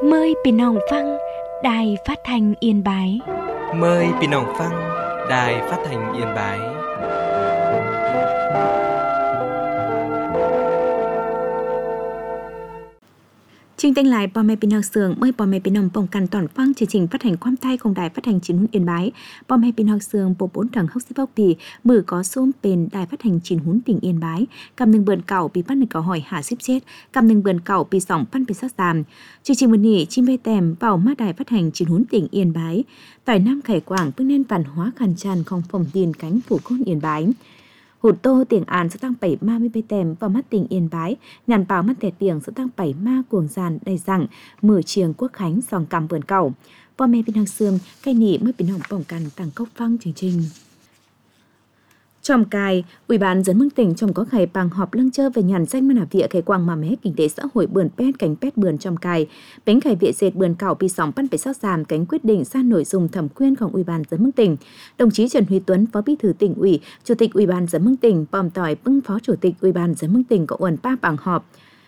Mờiพี่น้องฟังđĐài Phát thanh Yên Bái. Mời พี่น้องฟัง Đài Phát thanh Yên Bái. Chương trình lại bò mẹ bình học sường mời bò mẹ bình học bồngกันtoànฟังchương trình phát hànhความไทยของđài phát hành chín Yên Bái. Bò mẹ bình học sường bộ 4 thằng học sinh học bì mử có xômเป็นđài phát hành chín tỉnh Yên Bái. Cầm nâng bườn cẩu bị bắt được câu hỏi hạ xếp chết. Cầm nâng bườn cẩu bị sỏng pan bị sát giảm. Chương trình một nỉ chim bê tèm vào má đài phát hành chín tỉnh Yên Bái. Tỏi Nam Khải Quảng bước nên văn hóa khăn tràn không phòng tiền cánh phủ côn Yên Bái. Hụt tô tiền án sẽ tăng 7-30 bê tèm vào mắt tỉnh Yên Bái, nhàn báo mắt tẻ tiền sẽ tăng 7 ma cuồng giàn đầy rằng mở trường quốc khánh dòng cầm vườn cầu. Bò mẹ bình hàng xương, cây nỉ mới bình hỏng bỏng cằn tăng cốc phăng chương trình. Trong cài, Ủy ban dân mương tỉnh trong có khải bằng họp lưng chơ về nhàn danh mân vịa khải quang mà mé kinh tế xã hội bườn pét cánh pét bườn trong cài. Bánh khải vịa dệt bườn cảo bị sóng pan phải sát giảm cánh quyết định san nội dung thẩm quyênของỦy ban dân mương tỉnh. Đồng chí Trần Huy Tuấn, Phó Bí thư tỉnh ủy, Chủ tịch Ủy ban dân mương tỉnh, bòm tỏi bưng Phó Chủ tịch Ủy ban dân mương tỉnh có uẩn pa bằng họp.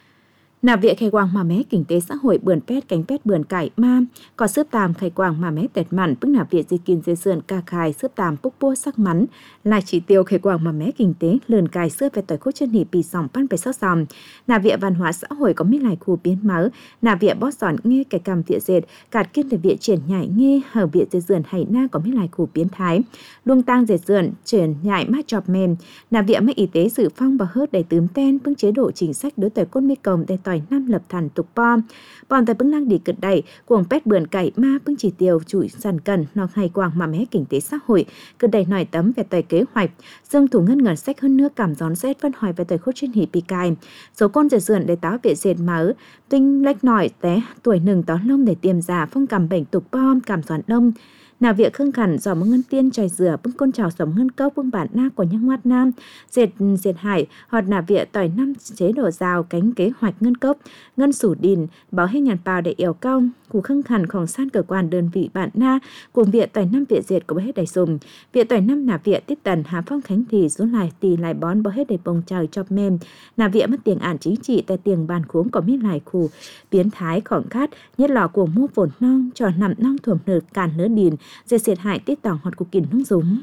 Nạp viện khai quang mà mé kinh tế xã hội bườn pét cánh pét bườn cải ma có xướp tàm khai quang mà mé tẹt mặn bức nạp viện di kinh dê sườn ca khai xướp tàm bốc bua sắc mắn là chỉ tiêu khai quang mà mé kinh tế lườn cài xướp về tỏi khốt chân hỉ bị sòng pan về sót sòng. Nạp viện văn hóa xã hội có mấy lại khu biến máu. Nạp viện bót giòn nghe cái cầm viện dệt cạt kiên để viện triển nhảy nghe hở viện dê sườn hay na có mấy lại khu biến thái luông tang dệt sườn triển nhảy mát chọp mềm. Nạp viện mấy y tế dự phong và hớt đầy tướm ten bưng chế độ chính sách đối tỏi côn mi cồng để tỏi năm lập thần tục bom tại bưng lang đi cực đầy cuồng pét bườn cày ma bưng chỉ tiêu chủ sàn cần nó hay quang mà mé kinh tế xã hội cực đầy nổi tấm về tỏi kế hoạch dương thủ ngân sách hơn nước cảm gión rét phân hỏi về tỏi khốt trên hỉ bị cài số con dệt sườn để táo vệ dệt máu tinh lách nổi té tuổi nừng tó lông để tiêm giả phong cảm bệnh tục bom cảm gión đông. Nào việc khương khẩn dò mong ngân tiên chài dừa bưng côn trào sống ngân cốc bưng bản na của nhang ngoát nam dệt hải hoặc nà việc tỏi năm chế độ rào cánh kế hoạch ngân cốc ngân sủ đìn báo hết nhàn bào để yểu cao cụ khương khẩnของsan cơ quan đơn vị bản na cùng việc tỏi năm việc dệt của báo hết đầy dùng việc tỏi năm nà việc tiết tần hà phong khánh thì xuống lại tì lại bón báo hết đầy bông trời chọc mềm nà việc mất tiền ản chính trị tại tiền bàn khuống có miết lại khu biến thái khỏng khát nhất lò của mua vồn non trò nằm non thuầm nửa càn nửa đìn dệt xiệt hại tiết tỏng hoặc cục kìm nung dúng.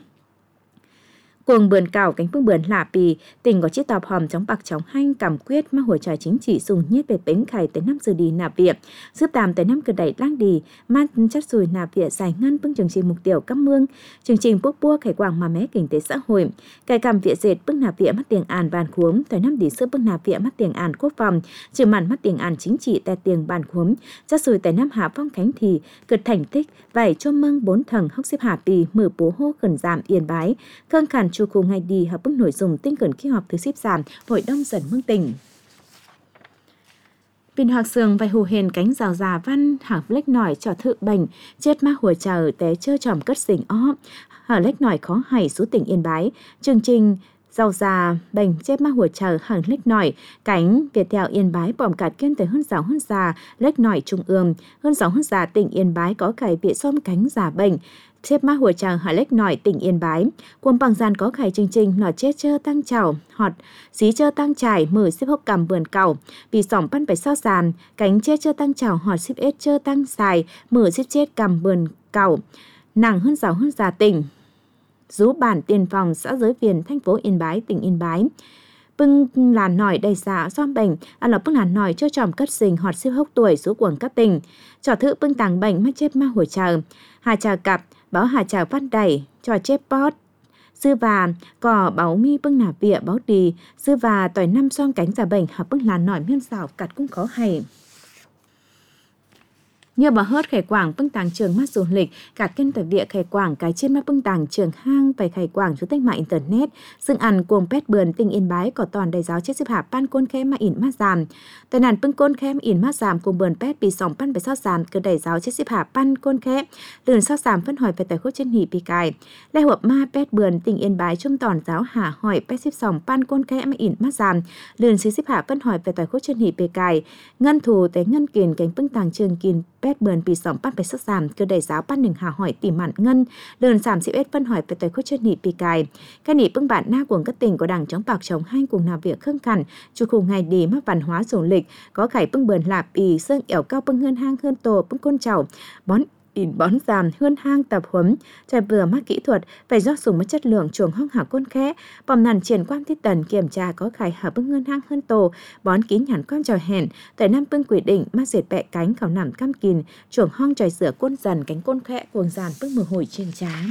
Cuồng bườn cào cánh phương bườn lạ pì, tỉnh có chiếc tàu hòm chống bạc chống hanh cảm quyết mà hồi trò chính trị dùng nhiết về bánh khải tới năm giờ đi nạp viện, giúp tàm tới năm cờ đẩy lang đi, mát chất rùi nạp viện giải ngân bưng chương trình mục tiêu cấp mương, chương trình bốc bua khải quảng mà mé kinh tế xã hội, cài cầm viện dệt bưng nạp viện mất tiền àn bàn khuống, tới năm đi sữa bưng nạp viện mất tiền àn quốc phòng, trừ màn mất tiền àn chính trị tại tiền bàn khuống, chất rùi tới năm hạ phong khánh thì cực thành tích vải cho mưng 4 thằng hốc xếp hạ pì mở bố hô khẩn giảm Yên Bái, khương khẩn chu cùng ngày đi hợp bức nội dung tinh cẩn khi họp thứ xếp giảm hội đông dần mương tỉnh. Bình học sường vài hồ hền cánh rào già văn hảo lách nổi cho thự bệnh chết ma hồi chờ té chơ tròm cất xỉnh ó hở lách nổi khó hảy số tỉnh Yên Bái chương trình rau già bệnh chết ma hồi chờ hở lách nổi cánh Việt theo Yên Bái bòm cạt kiên tới hơn già lách nổi trung ương hơn già tỉnh Yên Bái có cải viện xóm cánh già bệnh xếp má hồi chàng hỏi lách nổi tỉnh Yên Bái quân bằng gian có khải chương trình nọ chết chơ tăng chảo họt dí chơ tăng trải mở xếp hốc cầm vườn cẩu vì sỏng pan phải sao giảm cánh chết chơ tăng chảo họt xếp ết chơ tăng xài mở xếp chết cầm vườn cẩu nàng hơn già tỉnh rú bản tiền phòng xã Giới Viền thành phố Yên Bái tỉnh Yên Bái bưng làn nổi đầy xả do bệnh là bưng làn nổi cho tròm cất sình họt xếp hốc tuổi số quần các tỉnh trò thự bưng tàng bệnh mắt chết ma hồi chờ hà trà cặp báo hà trà phát đẩy trò chép bót sư và cỏ báo mi bưng nạp vịa báo đi sư và tỏi năm son cánh giả bệnh hợp bưng làn nổi miên rào cặt cũng khó hay. Nhờ bà hớt khải quảng bưng tàng trường mắt du lịch cả kênh tỏi vịa khải quảng cái trên mắt bưng tàng trường hang về khải quảng chú tách mạng internet dương ăn cuồng pét bườn tỉnh Yên Bái có toàn đầy giáo chết xếp hạ pan côn khe mà ỉn mát giảm tại nàn bưng côn khe ỉn mát giảm cùng bườn pét bị sòng pan về sót giảm cứ đầy giáo chết xếp hạ pan côn khe lườn sót giảm phân hỏi về tỏi khốt chân hỉ bị cài lai hộp ma pét bườn tỉnh Yên Bái trung toàn giáo hạ hỏi pét xếp sòng pan côn khe mà ỉn mát giảm lườn xếp hạ phân hỏi về tỏi khốt chân hỉ bị cài ngân thù tới ngân kiền cánh bưng tàng trường kiền pet bờnปี2023คือได้สาวปั้น1หาหอยตีหมันเงินเดิน31phân hỏi về tới khốt chân nịปีกายcái nị bưng bản na của các tỉnh có đảng chống bạc chống hai cùng làm việc khương khẩn chu khung ngày đi mắc văn hóa sổ lịch có khải bưng bờn lạp ỉ xương ẻo cao bưng hơn hang hơn tổ bưng côn chảo bón giảm hơn hang tập huấn trời vừa mắc kỹ thuật phải do sùng mất chất lượng chuồng hong hảo côn khẽ bòm nằn triển quan thiết tần kiểm tra có khải hở bưng hơn hang hơn tổ bón kín nhẵn con trò hèn tại năm bưng quỷ định mắc dệt bẹ cánh khảo nằm cam kìn chuồng hong trời sửa côn dần cánh côn khẽ cuồng dàn bưng mờ hồi trên trán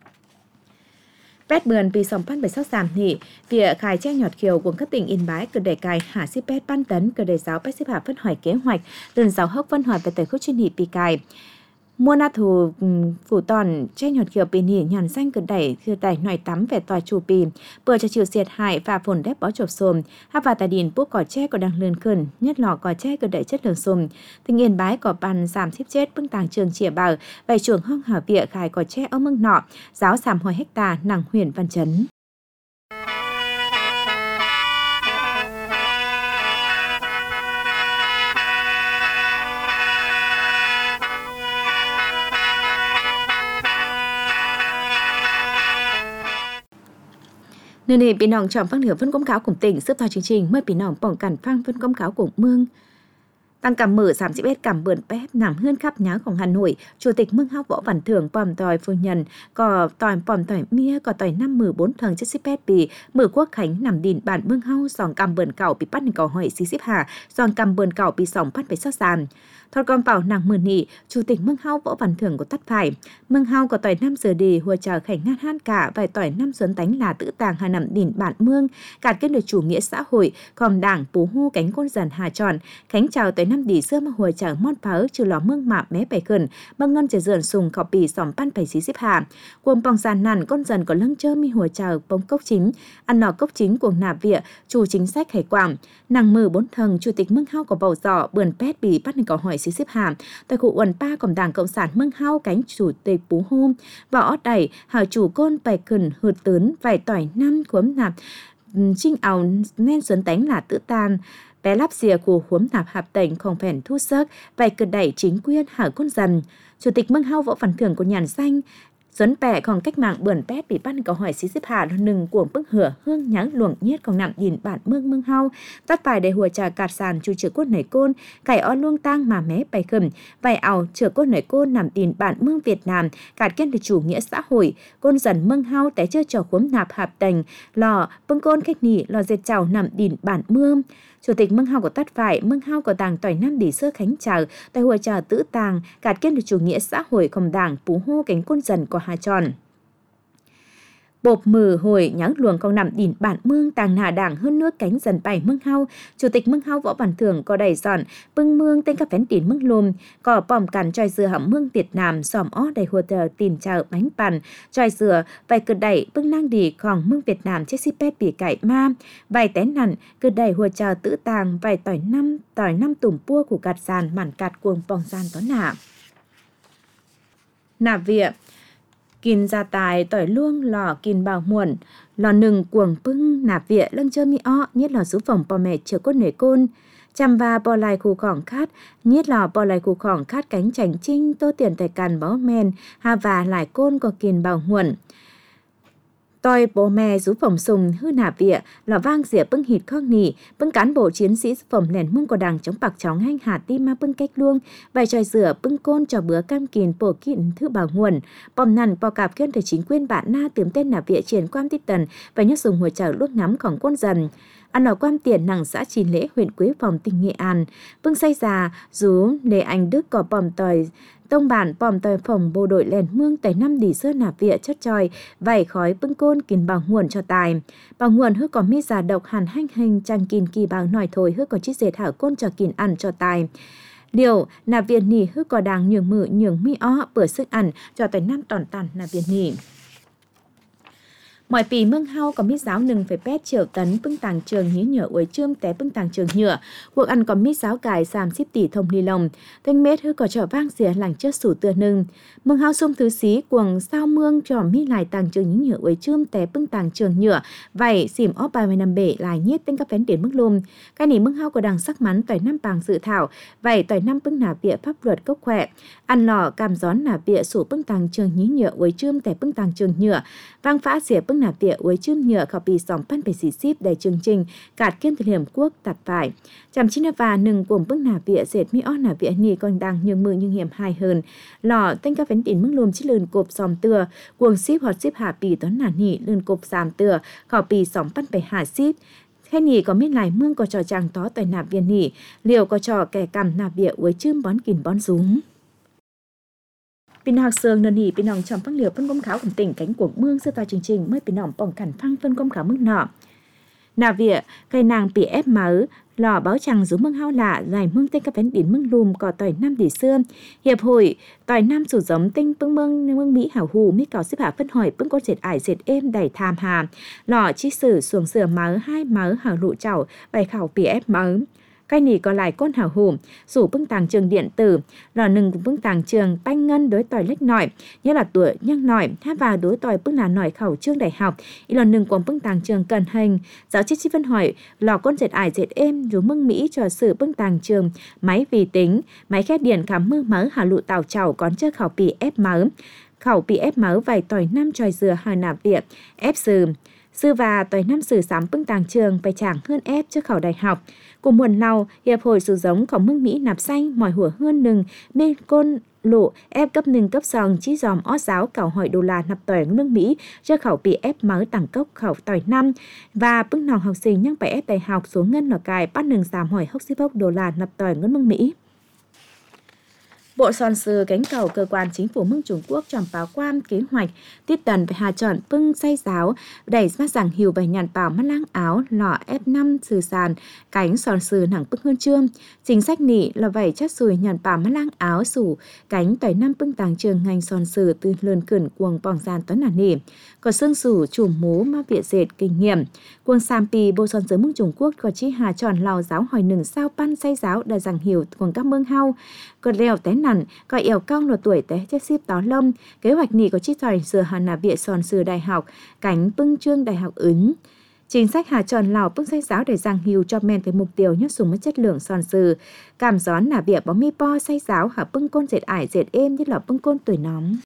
pet bươnปี2023นี่เปียขายแจ้งหยอดเขียวcủa các tỉnh Yên Bái cứ để cài hạ xí pet ban tấn cứ để giáo pet xếp hạ phân hỏi kế hoạch từ giáo hốc phân hỏi về tới khúc chuyên nghịปีcài mua na thủ phủ tòn che nhọt khiều pì nỉ nhòn xanh cứ đẩy nòi tắm về tòa chủ pì bừa cho chịu xiệt hại và phồn đép bó chộp xồm hát và tài điền bút cỏ tre có đang lươn khẩn nhất lò cỏ tre cứ đẩy chất lượng xồm tình Yên Bái có bàn giảm xếp chết bưng tàng trường chìa bảo vài chuồng hong hảo vịa khải cỏ tre ở mưng nọ giáo giảm hồi hecta nặng huyền văn chấn Nơi này bị nòng trọng phát lửa phân công cáo cùng tỉnh xếp vào chương trình mới bị nòng bỏng cản phang phân công cáo cùng mương tăng cảm mở giảm dịp ết cảm bươn pép nằm hơn khắp nháของHà Nội chủ tịch Mương Hao Võ Văn Thưởng pòm tòi phu nhân có tòi pòm tòi mía có tòi 54 thằng chất xếp pép bì mở quốc khánh nằm đìn bản Mương Hao giòn cảm bươn cảo bị bắt cầu hỏi xí xếp hà giòn cảm bươn cảo bị sòng bắt phải sát sàn thọt con bảo nàng mười nị chủ tịch Mương Hao Võ Văn Thưởng của tắt phải Mương Hao có tòi 5 giờ đi hùa chờ khảnh ngát han cả vài tòi 5 xuân tánh là tự tàng hà nằm đìn bản mương cản kết được chủ nghĩa xã hội còn đảng bú hu cánh côn dần hà tròn khánh chào tới 5 đỉ xưa mà hùa chờ mon pháo trừ lò mương mạ mé bày khẩn băng ngân chờ dườn sùng cọ bì sòm pan phải xí xếp hà cuồng bong sàn nằn con dần có lưng chơ mi hùa chờ bông cốc chính ăn nọ cốc chính cuồng nạp vịa chủ chính sách hải quảng nàng mừ 4 thằng chủ tịch Mương Hao có bầu giỏ bươn pét bì bắt cầu hỏi xí xếp hà tại khu uẩn pa còn đảng cộng sản Mương Hao cánh chủ tịch bú hôm võ đẩy hào chủ côn bày khẩn hụt tớn vài tỏi năm khuấm nạp trinh ảo nên xuân tánh là tự tan bé lắp xìa của khuấm nạp hạp tỉnh không phèn thu sức vài cực đẩy chính quyền hảo côn dần chủ tịch Mương Hao Võ Văn Thưởng của nhàn xanh Duấn bẻ còn cách mạng bươn pét bị bắt câu hỏi xí xếp hạ nừng cuồng bức hửa hương nháng luồng nhiết còn nặng nhìn bản Mương Hao tắt bài để hùa trà cạt sàn chu chữa cốt nảy côn cải o luông tang mà mé bày khẩm vài ảo chữa cốt nảy côn nằm tin bản Mương Việt Nam cạt kết được chủ nghĩa xã hội côn dần Mương Hao té chơi trò khuấm nạp hạp tành lò bưng côn khách nỉ lò dệt chảo nằm tin bản Mương chủ tịch Mương Hao của tắt phải Mương Hao của tàng tỏi năm đỉ sơ khánh chào tại hùa trà tứ tàng cạt kết được chủ nghĩa xã hội cầm đảng phú hô cánh côn dần của Hà Tròn bộp mừ hồi nháng luồng con nằm đỉnh bản Mương tàng nà đảng hơn nước cánh dần bảy Mương Hao chủ tịch Mương Hao Võ Văn Thưởng có đầy giòn bưng mương tên các phén tỉn Mương Lùm có bòm cằn tròi dừa hầm Mương Việt Nam xòm ó đầy hùa tờ tìm chợ bánh bàn tròi dừa vài cực đẩy bưng năng đỉ còn Mương Việt Nam chết xí pét bỉ cải ma vài té nặn cực đẩy hùa trà tữ tàng vài tỏi năm tủm pua của gạt sàn mản cạt cuồng bòng gian tó nà vịa kìn gia tài tỏi luông lò kìn bào muộn lò nừng cuồng pưng nạp vịa lâng chơ mi o nhất lò sú phòng bò mẹ chở cốt nể côn chăm va bò lại khu khỏng khát nhất lò bò lại khu khỏng khát cánh chảnh trinh tô tiền tài càn bó men ha và lại côn có kìn bào muộn tôi bố mẹ rú phòng sùng hư nạp vịa lò vang rỉa bưng hịt khong nỉ bưng cán bộ chiến sĩ phẩm lèn mương của đảng chống bạc chóng hanh hà tim ma bưng cách luông vài tròi rửa bưng côn cho bữa cam kìn bổ kịn thư bảo nguồn bom nằn bò cạp kiên thể chính quyền bạn na tiếm tên nạp vịa triển quan tích tần và nhắc dùng hồi chảo luốc ngắmของcôn dần ăn ở quan tiền nàng xã Chín Lễ huyện Quế Phòng tỉnh Nghệ An bưng say già rú Lê Anh Đức có bòm tòi tông bản bòm tòi phòng bộ đội lèn mương tẩy năm đỉ sơ nạp vịa chất tròi vảy khói bưng côn kìn bảo nguồn cho tài bảo nguồn hước có mi già độc hàn hanh hình trang kìn kỳ bảo nòi thổi hước có chít dệt hảo côn cho kìn ăn cho tài điều nạp viện nỉ hước có đàng nhường mự nhường mi o bữa sức ăn cho tới năm tòn tàn nạp viện nỉ Mọiปีเมืองเฮาก็มีสาว1,8 triệu tấn bưng tàng trường nhí nhựa uối chươm té bưng tàng trường nhựa. Cuộc ăn có mi sáo cải 30 tỷ thông ly lồng. Thanh mết hư có trò vang xỉa làng chất sủ tưa nưng. Mương ฮาsông thứ xí cuồng sao mương trò mi lại tàng trường nhí nhựa uối chươm té bưng tàng trường nhựa. Vậy xỉm óp 30 năm bể lại nhiết tên các phén điển mức lùm. Cái này mương ฮาcó đằng sắc mắn tỏi năm bàng dự thảo. Vậy tỏi năm bưng nả bịa pháp luật cốc khỏe. Ăn lò cam gión nả bịa sủ bưng tàng trường nhí nhựa uối chươm té bưng tàng trường nhựa. Vang phá xỉa bưng nả bịa uối chươm nhựa khảo bì sòng pan bề xỉ xíp đầy chương trình cạt kiên thời điểm quốc tạt phải. Chăm chín và nừng cùng bưng nả bịa dệt mi ót nả bịa nhì còn đang nhường mưa nhưng hiểm hài hơn. Lò tên các vấn tín mức lùm chít lươn cộp sòm từa cuồng xíp hoặc xíp hạ bì toán nả nỉ lươn cộp sàm từa khảo bì sòng pan bề hạ xíp. Khe nỉ có miết lại mương có trò chàng tó tỏi nạp viên nỉ liều có trò kẻ cầm nạp bịa uối chươm bón kìn bón rúng. Pin học sương nền hỉ pin nòng trong phân liều phân công khảo của tỉnh cánh của mương sơ tòa chương trình mới pin nòng bỏng khẩn phăng phân công khảo mức nọ. Nà vỉa cây nàng bị ép máu lò báo chẳng giống mương hao lạ dài mương tên các vấn đến mương lùm có tỏi năm tỷ xưa hiệp hội tỏi năm sử giống tinh bưng mương mỹ hảo hù mi cáo xếp hạ phân hỏi bưng con dệt ải dệt êm đầy tham hà lò chi sử xuồng sửa máu hai máu hảo lụ chảo bài khảo bị ép máu. Cái nỉ còn lại con hảo hùm, sủ bưng tàng trường điện tử, lò nừng cũng bưng tàng trường banh ngân đối tỏi lách nỏi, như là tuổi nhăng nỏi, hát và đối tỏi bưng là nỏi khẩu trương đại học, lò nừng cũng bưng tàng trường cần hành. Giáo chức chi phân hỏi, lò con dệt ải dệt êm, rú mưng Mỹ cho sự bưng tàng trường, máy vi tính, máy khét điện khám mưa máu hảo lụ tàu chảo còn chơi khảo bị ép máu. Khảo bị ép máu vài tỏi năm tròi dừa hài nạp việc, ép sừ. Sư và tỏi năm sử sám bưng tàng trường phải chẳng hơn ép trước khảo đại học. Cùng muôn lau, hiệp hội sử giống khổng mương Mỹ nạp xanh mỏi hủa hơn nừng mê côn lộ ép cấp nừng cấp sòng chí dòm ót giáo cảo hỏi đô la nạp tỏi nước Mỹ cho khảo bị ép máu tảng cốc khảo tỏi năm và bưng nòng học sinh nhắc phải ép đại học xuống ngân lò cài bắt nừng giảm hỏi hốc xí bốc đô la nạp tỏi ngân mương Mỹ. Bộ Soạn sư cánh cầu cơ quan chính phủ mương Trung Quốc trong báo quan kế hoạch tiếp tần về hà chọn bưng say giáo đẩy mắt rằng hiểu về nhàn bảo mắt lang áo lọ F5 sử sàn cánh soạn sư nặng bưng hơn trương chính sách nỉ là vậy chắc sùi nhàn bảo mắt lang áo sủ cánh tỏi năm bưng tàng trường ngành soạn sư từ lươn cẩn cuồng bỏng gian toán nản nỉ có xương sủ chùm mố ma viện dệt kinh nghiệm cuồng Sampi Bộ Soạn sư mương Trung Quốc có chi hà chọn lào giáo hỏi nừng sao pan say giáo đã rằng hiểu cuồng các mương hao còn leo té nản có eo cong lột tuổi té chết ship tó lông kế hoạch nỉ có chi tỏi sửa hà nà viện soạn sư đại học cánh bưng trương đại học ứng chính sách hà tròn lào bưng say giáo để giang hiu cho men với mục tiêu nhất sùng mất chất lượng soạn sư cảm gión nà bịa bóng mi po say giáo hà bưng côn dệt ải dệt êm như là bưng côn tuổi nóng.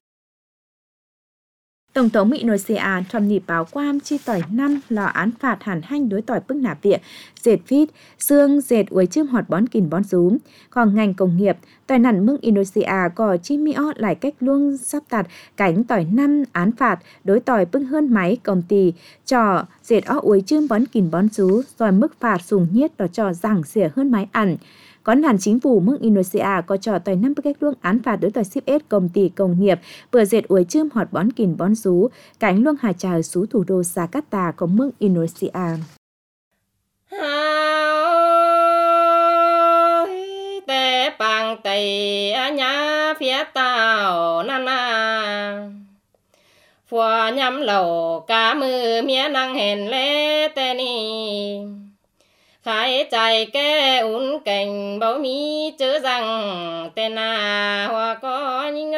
Tổng thống Indonesia Trump nỉ báo quam chi tỏi năm lò án phạt hẳn hanh đối tỏi bưng nạp địa dệt phít xương dệt uối chươm họt bón kìn bón rúm còn ngành công nghiệp tỏi nản mương Indonesia có chi mi ót lại cách luôn sắp tạt cánh tỏi năm án phạt đối tỏi bưng hơn máy công ty trò dệt ó uối chươm bón kìn bón rú rồi mức phạt sùng nhiết đó trò rằng xỉa hơn máy ăn. Có hẳn chính phủ mương Indonesia có trò tỏi năm cách luông án phạt đối tỏi ship S công ty công nghiệp vừa dệt uối chươm họt bón kìn bón rú cánh luông hà trà xú thủ đô Jakarta của mương Indonesia. Tê bằng tây nhá phía tàu nana phùa nhắm lầu cá mưa mía năng hèn lê tê ni khai chạy kê ún cảnh bảo mi chớ rằng tên à hoa có những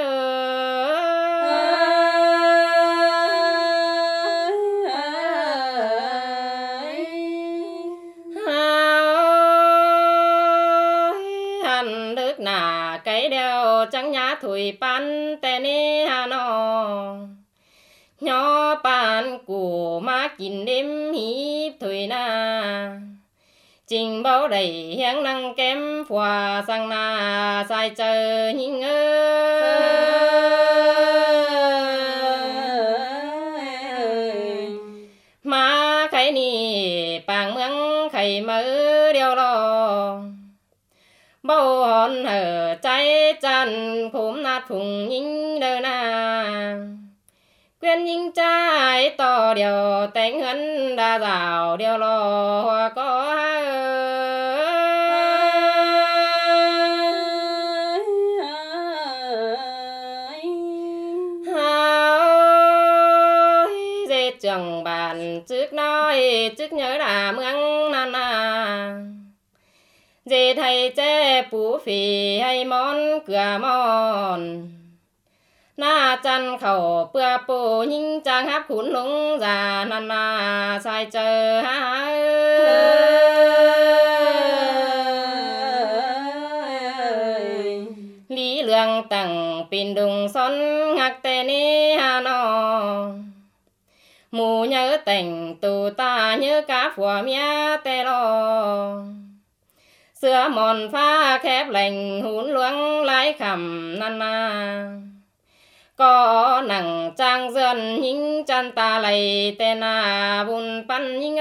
hàn nước nà cái đeo trắng nhá thủy pan tên hà nó nhỏ pan của má kín đêm hít thủy na trình báo đầy hiang năng kém phòa sang na sai chờ những mà khai nì bàng mương khai mơ đeo lo bao hòn hở trái chăn khốm nát phùng những đơ na quyên những trái to điều tánh hấn đa rào điều lo hoa có dệt chẳng chức nhớ là mương nan dê thầy chế bú phì hay món cửa mòn na chăn khẩu bữa bù nhưng trang hấp khún lúng già nan sai chờ lý lượng tặng pin đùng son ngạc tê ni hà nò mù nhớ tình tù ta nhớ cá phùa mía tê lo xưa mòn pha khép lành hún luống lái khẩm nan có nặng trang dần những chân ta lầy tên bùn pan những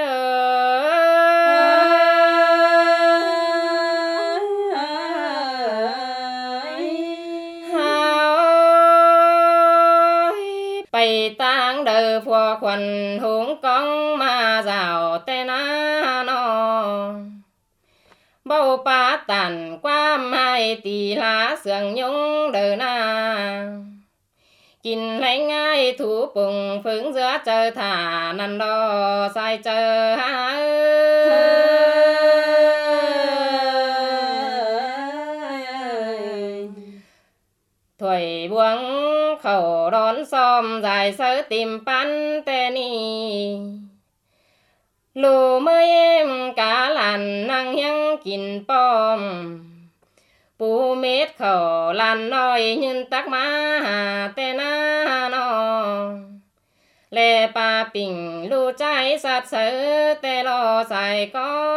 bày tang đời phùa khuẩn húng con mà rào tên nó bao pa tàn qua mai tì lá sườn nhung đời kín lấy ngay thủ bùng phướng giữa chờ thả nằm đo sai chờ thổi buông khẩu đón xóm dài sớ tìm pan tê ni lù mới em cá làn năng hiăng kín bom bù mết khẩu làn nói nhân tắc má hà tê na nó lê pa bình lù trái sát sớ tê lo xài có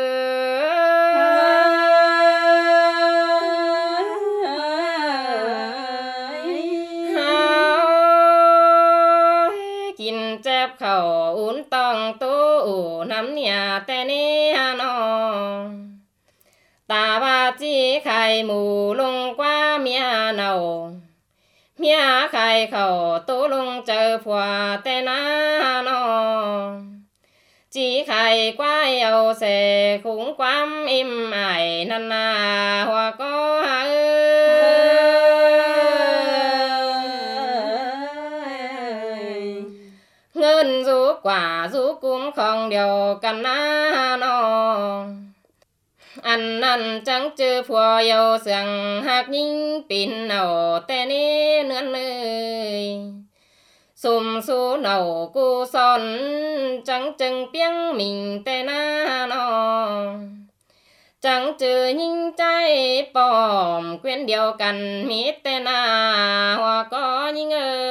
kín chép khẩu uốn tòng tố ủ nắm nhà tê ni nó ta ba chi khai mù lung qua mía nầu mía khai khẩu tố lung chờ phùa tê na nó chi khai qua yêu sẽ khủng quám im ải nan hoa có ngân rú quả rú cũng không điều cần nó ăn trắng chư phùa yêu sương hạc nhìn pin nầu tê ni nươn nơi xùm xu nầu cu son trắng chừng piếng mình tê na nó trắng chư nhìn trái bòm quyến điều cần mít tê na hoa có nhìn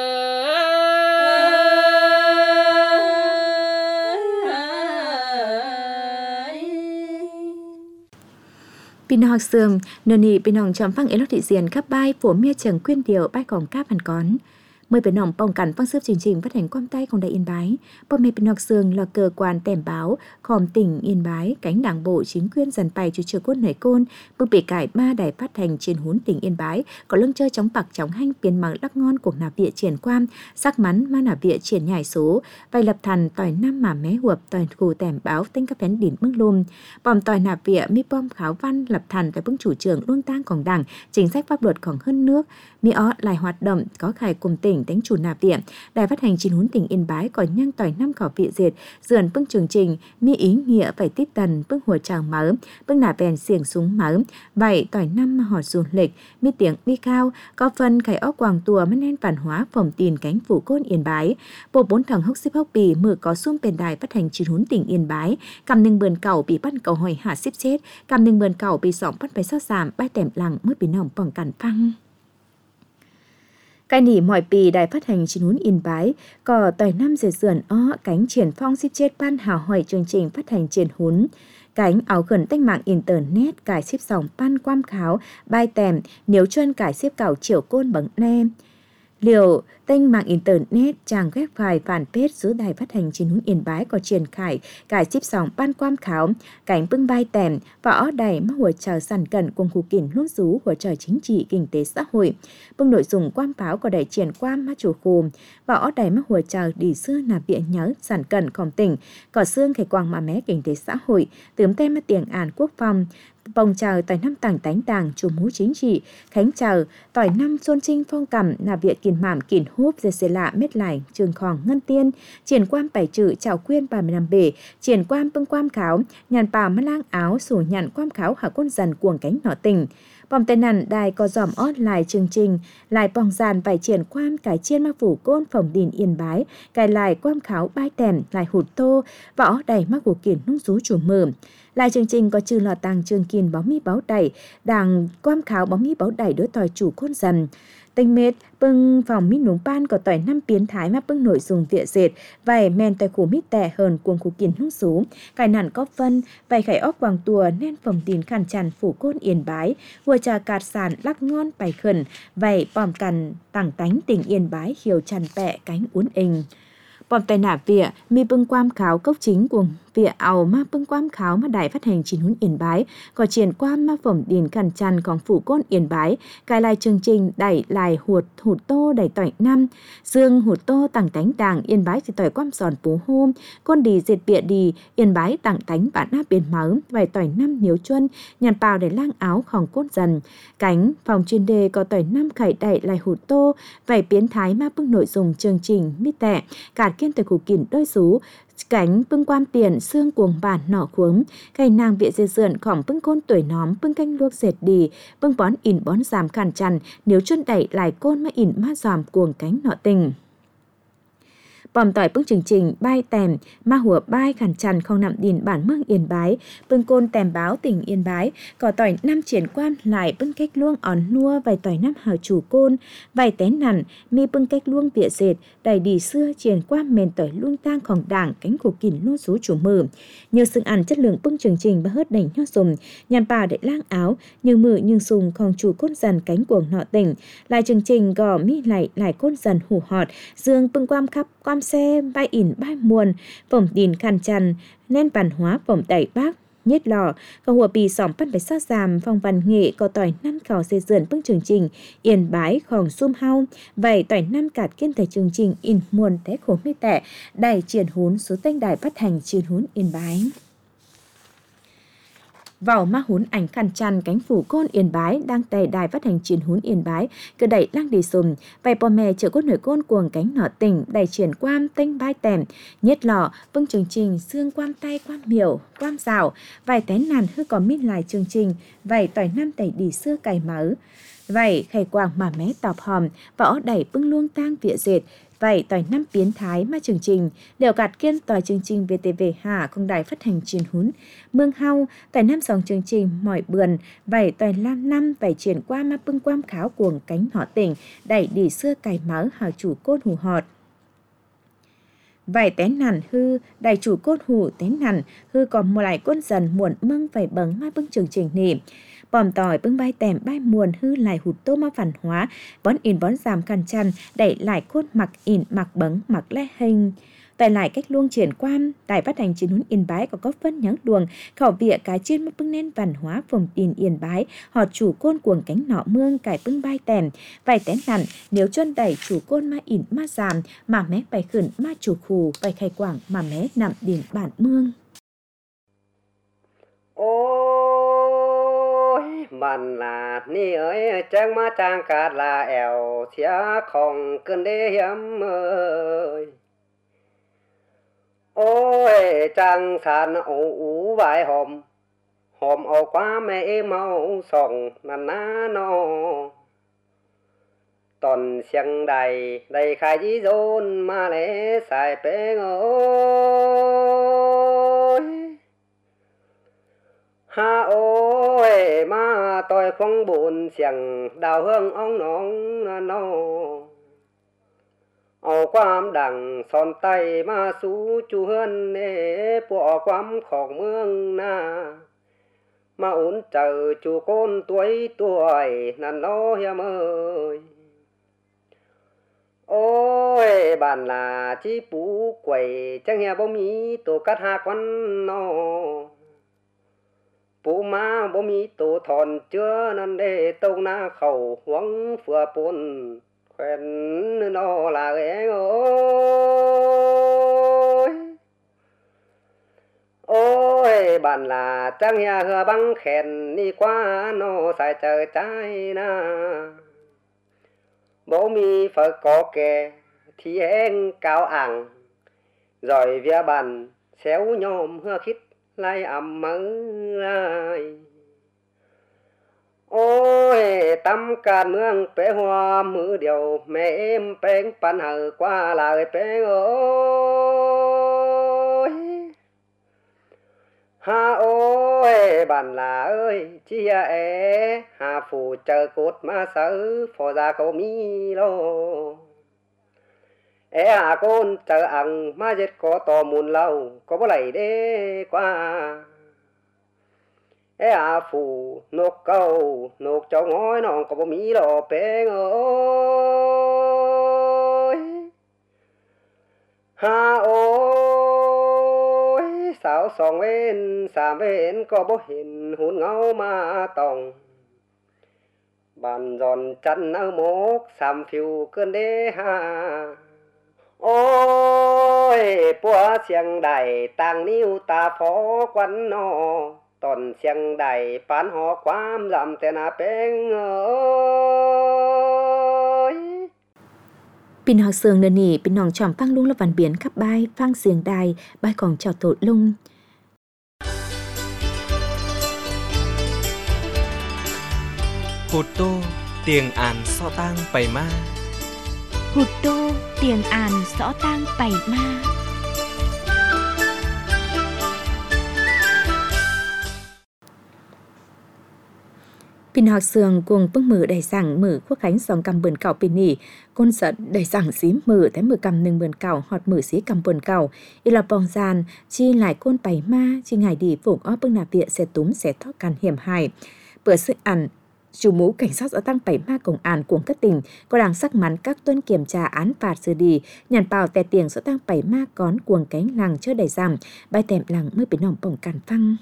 Pin học sườn nền nỉ pin hồng chấm phăng elo thị diền các bài của mía chẳng quyên điều bài còn các phần con mời pin hồng bồng cản phăng xếp chương trình phát hành quan tayของĐài Yên Bái. Bọn mẹ pin học sườn là cơ quan tèm báo khom tỉnh Yên Bái cánh đảng bộ chính quyền dần bài chủ trì côn nảy côn bưng bị cải ba đài phát hành trên hún tỉnh Yên Bái có lưng chơi chóng bạc chóng hanh biến mạng lắc ngon của nạp địa triển quam sắc mắn ma nạp địa triển nhảy số bài lập thần tỏi năm mà mé huập tỏi cù tèm báo tinh các phén đỉnh mức lùm bòm tỏi nạp địa mi bom kháo văn lập thần tại bưng chủ trương luôn tangของđảng chính sách pháp luậtของhơn nước mi ó lại hoạt động có khải cùng tỉnh đánh chủ nạp địa đài phát hành chín hún tỉnh Yên Bái có nhang tỏi năm khảo vị diệt dườn bưng chương trình mi ý nghĩa phải tít tần bưng hồ tràng mở bưng nạp bèn xiềng súng mở vậy tỏi năm mà họ du lịch mi tiếng mi cao có phần khải ó quàng tùa mất nên văn hóa phòng tiền cánh phủ côn Yên Bái bộ bốn thằng hốc xếp hốc bì mở có xuông bền đài phát hành chín hún tỉnh Yên Bái cầm nâng bờn cầu bị bắt cầu hỏi hạ xếp chết cầm nâng bờn cầu bị sỏng bắt phải sót giảm bay tèm lặng mới bị nòng bằng cản phăng cái nỉ mọi pì đài phát hành chín hún Yên Bái có tỏi năm dệt dườn ó cánh triển phong xếp chết ban hào hỏi chương trình phát hành triển hún cánh áo gần tách mạng internet cải xếp sòng pan quam kháo bài tèm nếu chân cải xếp cảo chiều côn bằng nem liều tênh mạng internet trang web file fanpage giữa đài phát hành chín hún Yên Bái có triển khai cải xếp sòng pan quam kháo cánh bưng bài tèm võ đài mắc hỗ trợ sản cận cùng khu kỉnh luôn rú hỗ trợ chính trị kinh tế xã hội bưng nội dung quam pháo có đài triển quam mắc chủ khu võ đài mắc hỗ trợ đi xưa nạp viện nhớ sản cậnของtỉnh có xương khải quang mà mé kinh tế xã hội tướm tem tiếng An quốc phòng bồng chào tỏi năm tảng tánh đảng chủ mũ chính trị khánh chào tỏi năm xuân trinh phong cầm là việc kiền mảm kiền húp dê xê lạ mết lại trường khòng ngân tiên triển quan bảy chữ chào quyên 35 bể triển quan bưng quan kháo nhàn bào mắt lang áo sủ nhàn quan kháo hạ quân dần cuồng cánh nọ tình bom tên nằn đài có dòm ót lại chương trình lại bong giàn vài triển quan cải chiên mắc phủ côn phòng đìn yên bái cài lại quan kháo bai tèm lại hụt tô võ đầy mắc của kiền nung rú chủ mờ lại chương trình có trừ lò tàng trường kiền bóng mi báo đẩy đảng quan kháo bóng mi báo đẩy đối tỏi chủ côn dần tinh mệt bưng phòng mít núng ban có tỏi năm biến thái mà bưng nội dung vịa dệt vài men tỏi khổ mít tẻ hơn cuồng khu kiền hung số cải nản có phân vài khải ốc hoàng tùa nên phòng tin khăn tràn phủ côn yên bái vừa trà cạt sàn lắc ngon bài khẩn vài bòm cằn tảng tánh tình yên bái hiểu tràn bẹ cánh uốn ình bòm tay nả vịa mi bưng quam kháo cốc chính của vịa ảo ma bưng quam kháo mà đài phát hành chín huấn yên bái có triển quam ma phẩm điền khẩn trànของphủ côn yên bái cài lại chương trình đẩy lại hụt tô đẩy tỏi năm dương hụt tô tảng tánh đàng yên bái thì tỏi quam giòn bố hôm con đi dệt bịa đi yên bái tảng tánh bản áp biển máu vài tỏi năm nhiếu chuân nhàn bào để lang áo khòng cốt dần cánh phòng chuyên đề có tỏi năm khải đẩy lại hụt tô vài biến thái ma bưng nội dung chương trình mít tẻ cạt kiên tỏi củ kìn đôi rú cánh bưng quan tiền xương cuồng bản nọ khuống cây nàng viện dê dượn khỏng bưng côn tuổi nóm bưng canh luộc dệt đi bưng bón ỉn bón giảm khàn chằn nếu chân đẩy lại côn mà ỉn ma giảm cuồng cánh nọ tình bòm tỏi bưng chương trình bai tèm ma hùa bai khàn chằn không nằm điền bản mương yên bái bưng côn tèm báo tỉnh yên bái cỏ tỏi năm triển quan lại bưng cách luông òn nua vài tỏi năm hào chủ côn vài té nằn mi bưng cách luông vịa dệt đầy đi xưa triển quan mền tỏi luông tang khòng đảng cánh cổ kìn lô số chủ mờ nhiều sừng ăn chất lượng bưng chương trình và hớt đành nho dùng nhàn bà để lang áo nhưng mự nhưng sùng khòng chủ côn dần cánh cuồng nọ tỉnh lại chương trình gò mi lại côn dần hủ họt dương bưng quam khắp quam xe bay ỉn bay muôn phồng đìn khăn chăn nên văn hóa phồng đẩy bác nhất lò có hùa bì sỏm bắt bạch sát giảm phong văn nghệ có tỏi năm khảo xây dựng bức chương trình yên bái khòng sum hao vậy tỏi năm cạt kiên thể chương trình in muôn té khổ mê tẻ đài triển hún số tên đài phát hành triển hún yên bái vào ma hún ảnh khăn chăn cánh phủ côn yên bái đang tề đài phát hành triển hún yên bái cứ đẩy lang đi sùm vài bò mè chở cốt nổi côn cuồng cánh nọ tỉnh đẩy triển quam tinh bai tèm nhất lò vâng chương trình xương quam tay quam miểu quam rào vài té nàn hư có mít lại chương trình vài tỏi năm tẩy đi xưa cày mỡ vài khải quàng mà mé tọp hòm võ đẩy bưng luông tang vịa dệt vậy tỏi năm biến thái mà chương trình đều gạt kiên tỏi chương trình VTV Hà công đài phát hành truyền hún mương hau tỏi năm sòng chương trình mỏi bườn vậy tỏi lam năm vậy triển qua mà bưng quam kháo cuồng cánh họ tỉnh đẩy đi xưa cày máu hào chủ cốt hù họt vậy té nằn hư đại chủ cốt hù té nằn hư còn một lại cốt dần muộn mưng vậy bấng mà bưng chương trình nỉ bòm tỏi bưng bay tèm bay muồn hư lại hụt tô ma phản hóa bón in bón giảm khăn chăn đẩy lại cốt mặc in mặc bấng mặc lẽ hình tại lại cách luông triển quan đài phát hành chiến huấn yên bái có góp phân nhắng luồng khảo vịa cái trên mất bưng nên văn hóa vùng tiền yên bái họ chủ côn cuồng cánh nọ mương cải bưng bay tèm vài tén nặn nếu chân đẩy chủ côn ma in ma giảm mà mé bài khẩn ma chủ khù bài khai quảng mà mé nằm điền bản mương mình là ni ơi trang má trang cả là ẻo xía không cơn đê hiếm ơi ôi trang sàn ủ vài hôm ổ quá mẹ mau sòng nàn ná nó toàn xiang đầy khai dí dôn mà lẽ xài bế ơi ha ôi mà tôi không buồn xiang đào hương ông nó ổ quam đằng son tay mà sú chu hơn nè bỏ quamของเมืองna mà ổn chờ chu con tuổi nàn nó hiếm ơi ôi bạn là chỉ bú quẩy chẳng nghe bố mí tổ cắt hạ quan nó bố má bố mí tổ thòn chưa nên để tâu na khẩu hoang phừa bồn quen nó là ghé ôi ôi bạn là trăng nhà hừa băng khen đi qua nó sai chờ trái na bố mi phật có kẻ thì em cao ảng rồi vía bàn xéo nhôm hưa khít lại ẩm mơ lại ôi tâm can mương bé hoa mưa điều mẹ em bén pan hờ qua lại bé ơi ha ôi bạn là ơi chia é hà phù chờ cốt mà sớ phò ra câu mi lô é hà con chờ ăn mà giết có to muôn lâu có bó lầy đê qua é hà phù nộp câu nộp cho ngói non có bó mi lô bé ơi ha ôi sao song bên xa bên có bố hình hôn ngâu mà tòng bàn giòn chân ở mốc xàm phiêu cơn đế ha ôi búa xiềng đài tàng níu ta phó quán nó tòn xiềng đài bán họ quám giảm tên à bên ơi พี่น้องเสืองเดนี่พี่น้องจอมฟังลุงละวันเบียนขับใบฟังเสียงใดใบของเจ้าโตลุง Hụt tô tiền án so tang bày ma หุดโตเตียงอ่านสอตั้งไปมา Pin học sường cùng bưng mử đầy rằng mử quốc khánh sòng cầm bườn cào pin nỉ con giận đầy rằng xí mử thế mử cầm nừng bườn cào họt mử xí cầm bườn cào y là bong gian chi lại côn bày ma chi ngày đi vùng ó bưng nạp viện sẽ túm sẽ thoát can hiểm hại bữa sự ẩn chủ mũ cảnh sát ở tăng bảy ma công an của các tỉnh có đang sắc mắn các tuân kiểm tra án phạt xử lý nhàn bào tè tiền số tăng bảy ma con cuồng cánh làng chơi đầy giảm bài tèm làng mới bị nòng bổng cản phăng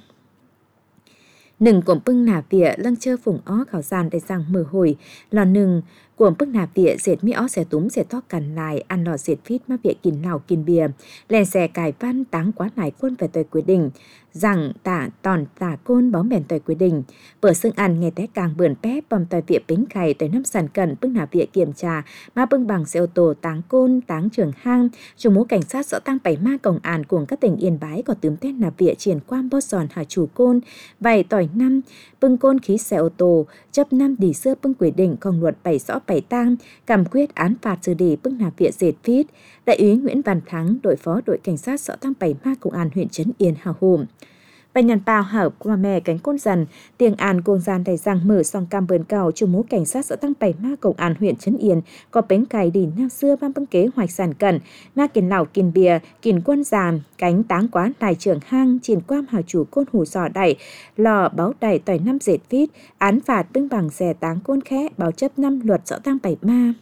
Nừng của bưng nà vỉa lăng chơ phùng ó khảo gian đầy rằng mở hồi lò nừng của bưng nà vỉa dệt mi ó xẻ túm xẻ to cằn lại ăn lò dệt phít má vỉa kìn lào kìn bìa lèn xẻ cài văn táng quá lại quân về tội quyết định rằng tả tòn tả côn bóng bèn tội quyết định bữa xương ăn nghe té càng bườn pép bầm tội vỉa bính khải tội năm sản cẩn bưng nà vỉa kiểm tra má bưng bằng xe ô tô táng côn táng trường hang chủ mũ cảnh sát rõ tăng bảy ma công an cùng các tỉnh Yên Bái có tướm tét nà vỉa triển quam bó giòn hà chủ côn vài tỏi năm bưng côn khí xe ô tô chấp năm đi xưa bưng quyết định công luật bảy rõ bảy tang cầm quyết án phạt xử lý bưng nà vỉa dệt phít đại úy Nguyễn Văn Thắng đội phó đội cảnh sát rõ tăng bảy ma công an huyện Trấn Yên hào hùng Bài nhàn bào hợp qua mẹ cánh côn dần, tiếng an cuồng gian đầy rằng mở song cam bờn cầu chủ mũ cảnh sát xã tăng bảy ma công an huyện Trấn Yên có bánh cày đi nam xưa ban bưng kế hoạch sản cẩn, ma kiền lào kiền bìa, kiền quân giàm, cánh táng quá đài trưởng hang, triển quam hào chủ côn hủ sò đẩy, lò báo đẩy tỏi năm dệt vít, án phạt bưng bằng xe táng côn khẽ, báo chấp năm luật xã tăng bảy ma.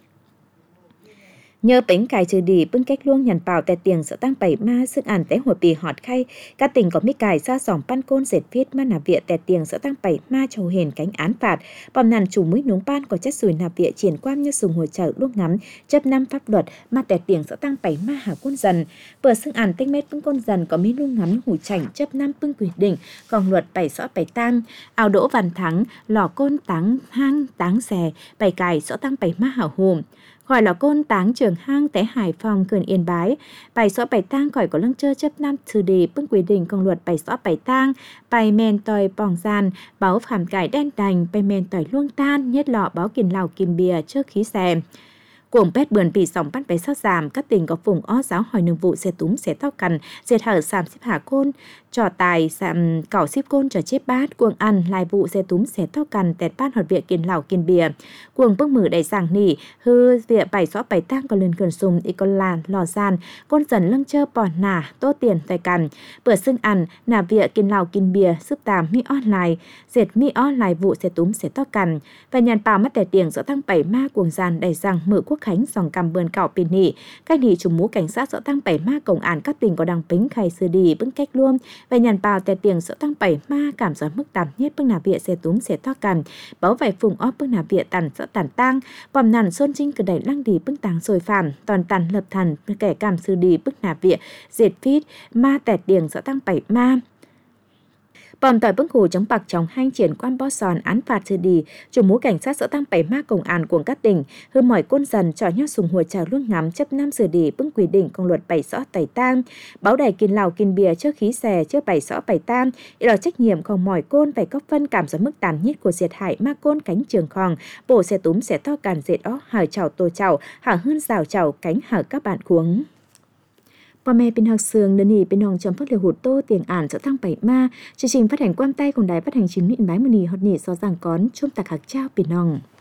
Nhờ bánh cài trừ đi bưng cách luông nhằn bào tè tiền sợ tăng bảy ma sức ản té hồi bì họt khay các tỉnh có mi cài ra sòng pan côn dệt viết ma nà vịa tè tiền sợ tăng bảy ma trầu hền cánh án phạt bòm nàn chủ mũi núng ban có chất sùi nà vịa triển quam như sùng hồi chợ luông ngắm chấp năm pháp luật ma tè tiền sợ tăng bảy ma hà côn dần vừa sức ản tinh mét bưng côn dần có mi luông ngắm hủ chảnh chấp năm bưng quyết định còn luật bảy rõ bảy tam ảo đỗ văn thắng lò côn táng hang táng xè bảy cài rõ tăng bảy ma hảo hùm khỏi lò côn táng trường hang té Hải Phòng cường Yên Bái bài xóa bảy tang khỏi có lăng chơ chấp năm xử đề bưng quy định công luật bài xóa bảy tang bài men tỏi bòng gian báo phàm cải đen đành bài men tỏi luông tan nhất lọ báo kiền lào kiền bìa trước khí xè cuồng pét bườn bị sòng bắt bé sót giảm các tỉnh có vùng ó giáo hỏi nương vụ xe túm xe tóc cằn dệt hở sàm xếp hạ côn trò tài sạm cỏ xếp côn trò chép bát cuồng ăn lai vụ xe túm xe tóc cằn tẹt bát hoạt viện kiền lào kiền bìa cuồng bức mử đầy giảng nỉ hư viện bảy xóa bảy tang còn lần gần sùng y còn là lò gian côn dần lăng chơ bò nả tô tiền tài cằn bữa xưng ăn nà viện kiền lào kiền bìa sức tàm mi on lại dệt mi on lại vụ xe túm xe tóc cằn và nhàn bào mắt tẻ tiền rõ tăng bảy ma cuồng gian đầy rằng mở quốc khánh dòng cầm bươn cạo pin nỉ các nỉ chủ mũ cảnh sát rõ tăng bảy ma công an các tỉnh có đăng bính khai xử đi bưng cách luôn và nhàn bào tè tiền rõ tăng bảy ma cảm giác mức tạm nhất bưng nà vịa xe túm xe to cằn báo vài phùng óp bưng nà vịa tàn rõ tàn tang bòm nàn xôn trinh cử đẩy lăng đi bưng tàng rồi phàm toàn tàn lập thần kẻ cảm xử đi bưng nà vịa dệt phít ma tè tiền rõ tăng bảy ma Bòm tỏi bưng khủ chống bạc trong hang triển quan bó sòn án phạt trừ đi, chủ mũ cảnh sát sở tăng 7 ma công an của các tỉnh, hư mỏi côn dần trò nhót sùng hùa trào luôn ngắm chấp năm xử đi bưng quy định công luật 7 rõ tẩy tang, báo đài kiên lào kiên bìa trước khí xè trước 7 rõ 7 tam, ý là trách nhiệm không mỏi côn phải góp phân cảm gió mức tàn nhất của diệt hại ma côn cánh trường khòng, bổ xe túm sẽ to càn dệt ó hở chảo tô chảo, hở hơn rào chảo cánh hở các bạn cuống. Bà mẹ bên học sường đơn ý bên hồng chấm phước liều hụt tô tiền ản cho tăng 7 ma, chương trình phát hành quan tay cùng đài phát hành chính Yên Bái Mùa Nì Hot Nì do giảng cón chung tạc hạc trao bên hồng.